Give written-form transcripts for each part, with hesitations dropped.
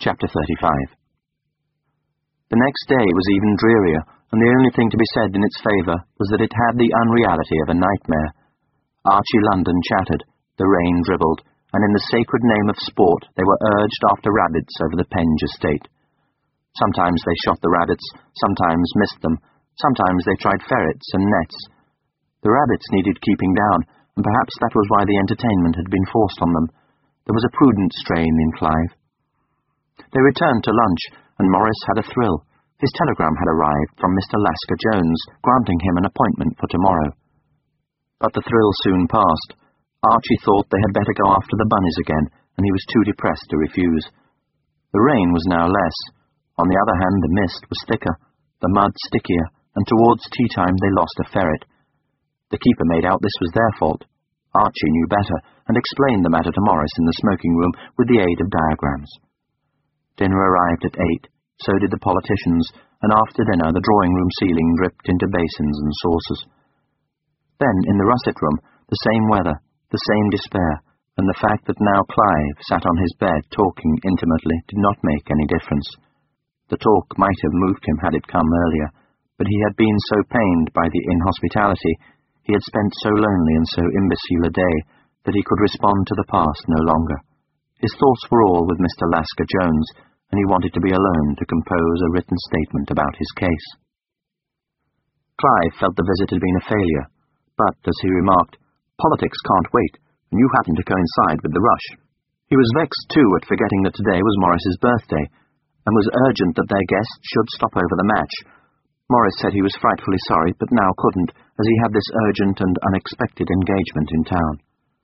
Chapter 35. The next day was even drearier, and the only thing to be said in its favour was that it had the unreality of a nightmare. Archie London chattered, the rain dribbled, and in the sacred name of sport they were urged after rabbits over the Penge estate. Sometimes they shot the rabbits, sometimes missed them, sometimes they tried ferrets and nets. The rabbits needed keeping down, and perhaps that was why the entertainment had been forced on them. There was a prudent strain in Clive. They returned to lunch, and Morris had a thrill. His telegram had arrived from Mr. Lasker Jones, granting him an appointment for tomorrow. But the thrill soon passed. Archie thought they had better go after the bunnies again, and he was too depressed to refuse. The rain was now less. On the other hand, the mist was thicker, the mud stickier, and towards tea-time they lost a ferret. The keeper made out this was their fault. Archie knew better, and explained the matter to Morris in the smoking room with the aid of diagrams. Dinner arrived at 8, so did the politicians, and after dinner the drawing-room ceiling dripped into basins and saucers. Then, in the russet room, the same weather, the same despair, and the fact that now Clive sat on his bed talking intimately did not make any difference. The talk might have moved him had it come earlier, but he had been so pained by the inhospitality, he had spent so lonely and so imbecile a day, that he could respond to the past no longer. His thoughts were all with Mr. Lasker Jones, and he wanted to be alone to compose a written statement about his case. Clive felt the visit had been a failure, but, as he remarked, politics can't wait, and you happened to coincide with the rush. He was vexed, too, at forgetting that today was Morris's birthday, and was urgent that their guests should stop over the match. Morris said he was frightfully sorry, but now couldn't, as he had this urgent and unexpected engagement in town.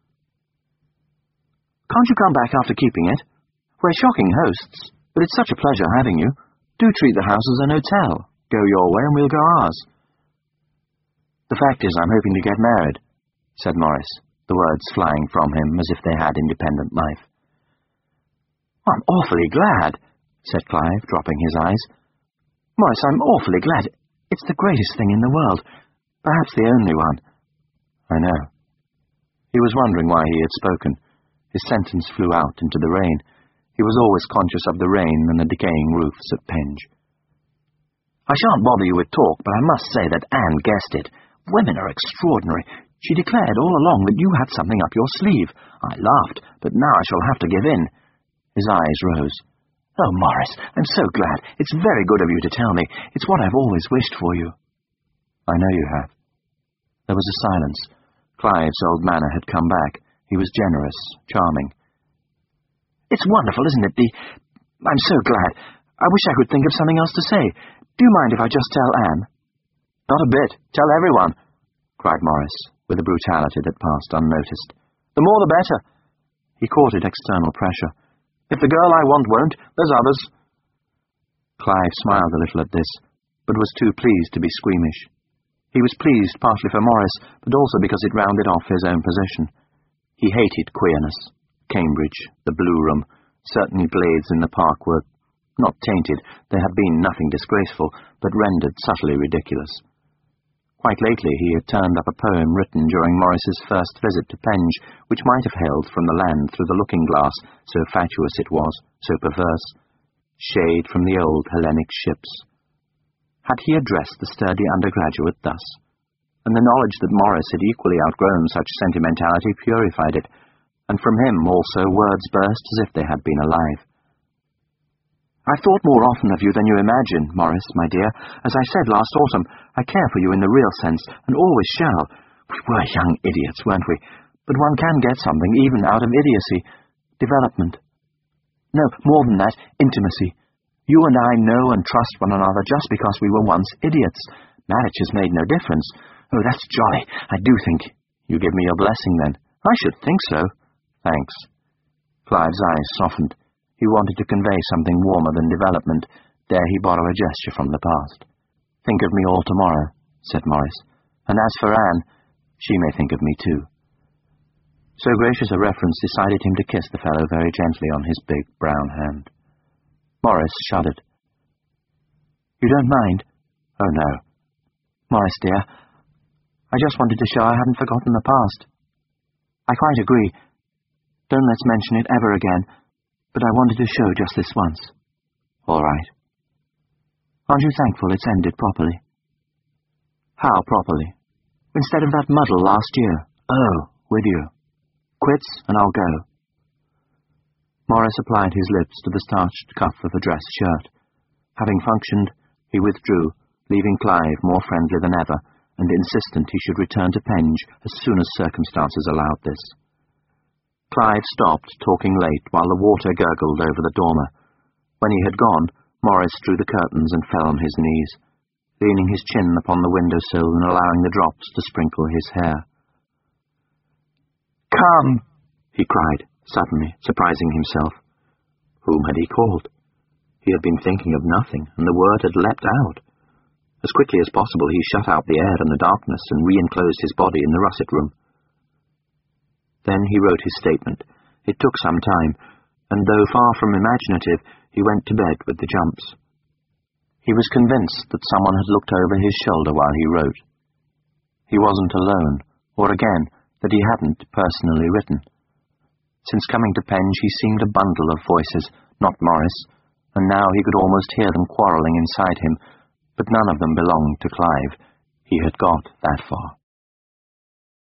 "Can't you come back after keeping it? We're shocking hosts, but it's such a pleasure having you. Do treat the house as an hotel. Go your way and we'll go ours." "The fact is, I'm hoping to get married," said Morris, the words flying from him as if they had independent life. "I'm awfully glad," said Clive, dropping his eyes. "Morris, I'm awfully glad. It's the greatest thing in the world. Perhaps the only one." "I know." He was wondering why he had spoken. His sentence flew out into the rain. He was always conscious of the rain and the decaying roofs at Penge. "I shan't bother you with talk, but I must say that Anne guessed it. Women are extraordinary. She declared all along that you had something up your sleeve. I laughed, but now I shall have to give in." His eyes rose. "Oh, Morris, I'm so glad. It's very good of you to tell me. It's what I've always wished for you." "I know you have." There was a silence. Clive's old manner had come back. He was generous, charming. "It's wonderful, isn't it? I'm so glad. I wish I could think of something else to say. Do you mind if I just tell Anne?" "Not a bit. Tell everyone," cried Morris, with a brutality that passed unnoticed. "The more the better." He courted external pressure. "If the girl I want won't, there's others." Clive smiled a little at this, but was too pleased to be squeamish. He was pleased partly for Morris, but also because it rounded off his own position. He hated queerness. Cambridge, the Blue Room, certainly Blades in the Park were not tainted. There had been nothing disgraceful, but rendered subtly ridiculous. Quite lately he had turned up a poem written during Morris's first visit to Penge, which might have hailed from the land through the looking-glass, so fatuous it was, so perverse. Shade from the old Hellenic ships. Had he addressed the sturdy undergraduate thus? And the knowledge that Morris had equally outgrown such sentimentality purified it, and from him also words burst as if they had been alive. "I've thought more often of you than you imagine, Morris, my dear. As I said last autumn, I care for you in the real sense, and always shall. We were young idiots, weren't we? But one can get something, even out of idiocy. Development. No, more than that, intimacy. You and I know and trust one another just because we were once idiots. Marriage has made no difference. Oh, that's jolly. I do think. You give me your blessing, then." "I should think so." "Thanks." Clive's eyes softened. He wanted to convey something warmer than development. Dare he borrow a gesture from the past? "Think of me all tomorrow," said Morris. "And as for Anne, she may think of me too." So gracious a reference decided him to kiss the fellow very gently on his big brown hand. Morris shuddered. "You don't mind?" "Oh, no." "Morris, dear, I just wanted to show I hadn't forgotten the past. I quite agree. Don't let's mention it ever again. but I wanted to show just this once. All right. Aren't you thankful it's ended properly? How properly? Instead of that muddle last year. Oh, with you. Quits, and I'll go. Morris applied his lips to the starched cuff of a dress shirt. Having functioned, he withdrew, leaving Clive more friendly than ever, and insistent he should return to Penge as soon as circumstances allowed this. Clive stopped, talking late, while the water gurgled over the dormer. When he had gone, Morris drew the curtains and fell on his knees, leaning his chin upon the windowsill and allowing the drops to sprinkle his hair. "Come!" he cried, suddenly, surprising himself. Whom had he called? He had been thinking of nothing, and the word had leapt out. As quickly as possible he shut out the air and the darkness and re-enclosed his body in the russet room. Then he wrote his statement. It took some time, and though far from imaginative, he went to bed with the jumps. He was convinced that someone had looked over his shoulder while he wrote. He wasn't alone, or again, that he hadn't personally written. Since coming to Penge he seemed a bundle of voices, not Morris, and now he could almost hear them quarrelling inside him, but none of them belonged to Clive. He had got that far.